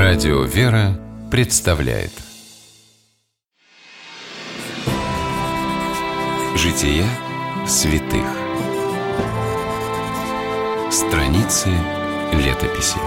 Радио «Вера» представляет Жития святых. Страницы летописи.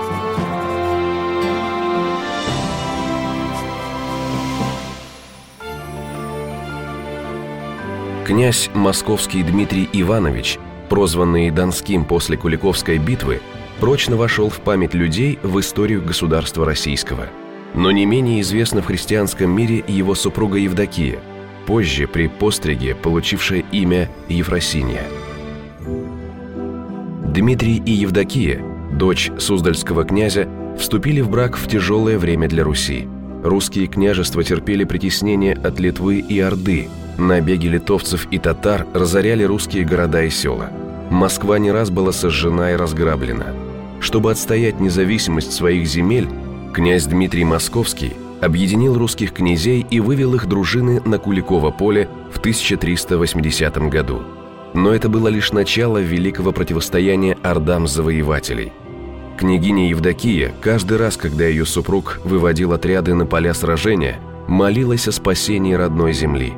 Князь московский Дмитрий Иванович, прозванный Донским после Куликовской битвы, прочно вошел в память людей в историю государства российского. Но не менее известна в христианском мире его супруга Евдокия, позже при постриге получившая имя Ефросинья. Дмитрий и Евдокия, дочь Суздальского князя, вступили в брак в тяжелое время для Руси. Русские княжества терпели притеснение от Литвы и Орды. Набеги литовцев и татар разоряли русские города и села. Москва не раз была сожжена и разграблена. Чтобы отстоять независимость своих земель, князь Дмитрий Московский объединил русских князей и вывел их дружины на Куликово поле в 1380 году. Но это было лишь начало великого противостояния ордам завоевателей. Княгиня Евдокия каждый раз, когда ее супруг выводил отряды на поля сражения, молилась о спасении родной земли.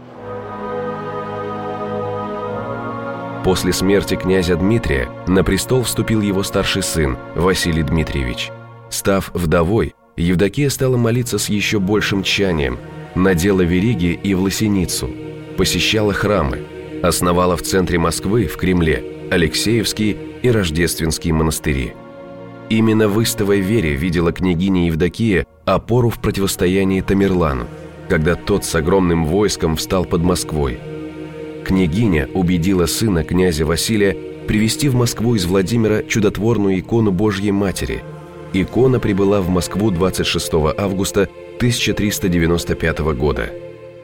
После смерти князя Дмитрия на престол вступил его старший сын Василий Дмитриевич. Став вдовой, Евдокия стала молиться с еще большим тщанием, надела вериги и власеницу, посещала храмы, основала в центре Москвы, в Кремле, Алексеевские и Рождественские монастыри. Именно в истовой вере видела княгиня Евдокия опору в противостоянии Тамерлану, когда тот с огромным войском встал под Москвой. Княгиня убедила сына князя Василия привезти в Москву из Владимира чудотворную икону Божьей Матери. Икона прибыла в Москву 26 августа 1395 года.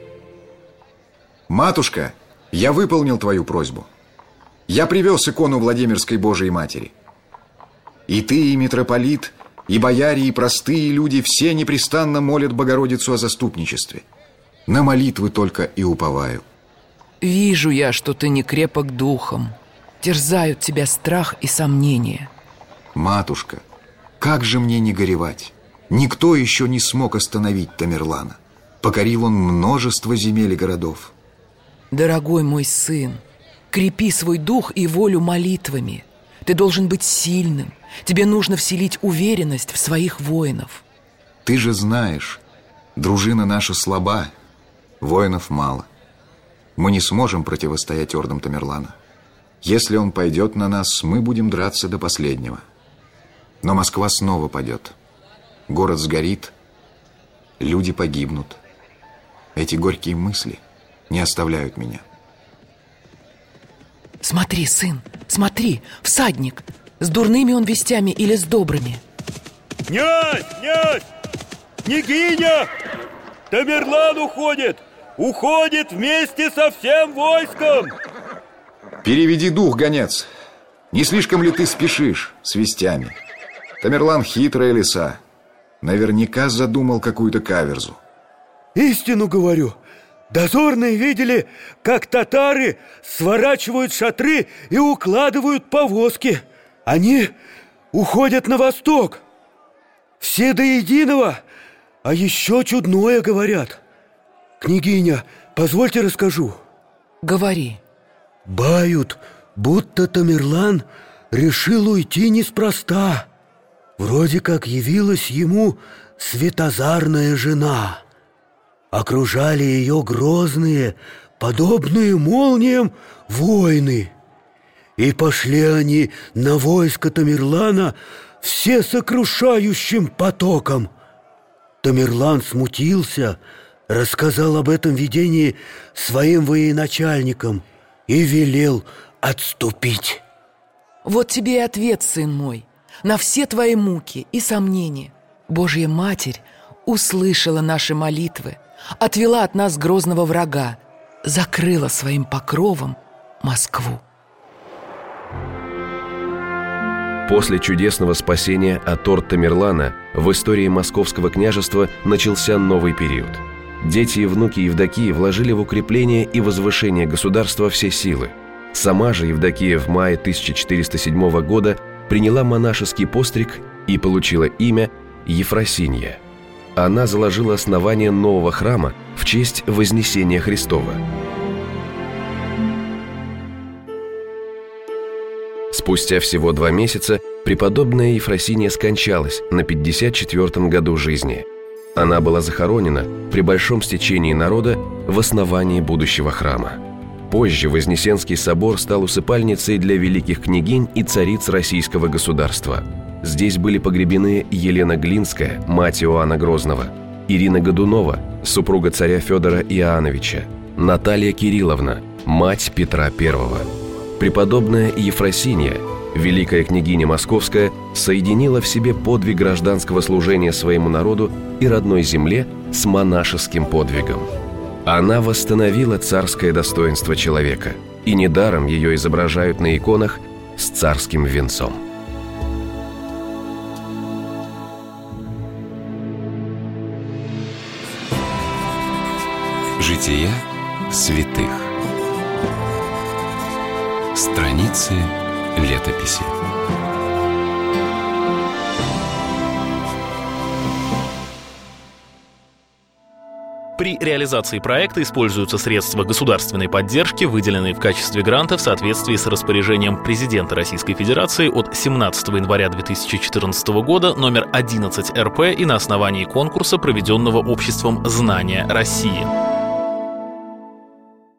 «Матушка, я выполнил твою просьбу. Я привез икону Владимирской Божией Матери. И ты, и митрополит, и бояре, и простые люди все непрестанно молят Богородицу о заступничестве. На молитвы только и уповаю». Вижу я, что ты не крепок духом. Терзают тебя страх и сомнения. Матушка, как же мне не горевать? Никто еще не смог остановить Тамерлана. Покорил он множество земель и городов. Дорогой мой сын, крепи свой дух и волю молитвами. Ты должен быть сильным. Тебе нужно вселить уверенность в своих воинов. Ты же знаешь, дружина наша слаба, воинов мало. Мы не сможем противостоять ордам Тамерлана. Если он пойдет на нас, мы будем драться до последнего. Но Москва снова падет. Город сгорит, люди погибнут. Эти горькие мысли не оставляют меня. Смотри, сын, смотри, всадник. С дурными он вестями или с добрыми? Князь, князь! Княгиня! Тамерлан уходит! Уходит вместе со всем войском! Переведи дух, гонец. Не слишком ли ты спешишь с вестями? Тамерлан хитрая лиса. Наверняка задумал какую-то каверзу. Истину говорю. Дозорные видели, как татары сворачивают шатры и укладывают повозки. Они уходят на восток. Все до единого, а еще чудное говорят. Княгиня, позвольте расскажу. Говори. Бают, будто Тамерлан решил уйти неспроста. Вроде как явилась ему светозарная жена. Окружали ее грозные, подобные молниям, воины. И пошли они на войско Тамерлана всесокрушающим потоком. Тамерлан смутился, рассказал об этом видении своим военачальникам и велел отступить. Вот тебе и ответ, сын мой, на все твои муки и сомнения. Божья Матерь услышала наши молитвы, отвела от нас грозного врага, закрыла своим покровом Москву. После чудесного спасения от орд Тамерлана в истории Московского княжества начался новый период. Дети и внуки Евдокии вложили в укрепление и возвышение государства все силы. Сама же Евдокия в мае 1407 года приняла монашеский постриг и получила имя Ефросинья. Она заложила основание нового храма в честь Вознесения Христова. Спустя всего 2 месяца преподобная Ефросинья скончалась на 54-м году жизни. Она была захоронена при большом стечении народа в основании будущего храма. Позже Вознесенский собор стал усыпальницей для великих княгинь и цариц российского государства. Здесь были погребены Елена Глинская, мать Иоанна Грозного, Ирина Годунова, супруга царя Федора Иоанновича, Наталья Кирилловна, мать Петра I. Преподобная Ефросинья, великая княгиня Московская, соединила в себе подвиг гражданского служения своему народу и родной земле с монашеским подвигом. Она восстановила царское достоинство человека, и недаром ее изображают на иконах с царским венцом. Жития святых. Страницы летописи. При реализации проекта используются средства государственной поддержки, выделенные в качестве гранта в соответствии с распоряжением президента Российской Федерации от 17 января 2014 года номер 11 РП и на основании конкурса, проведенного Обществом знания России.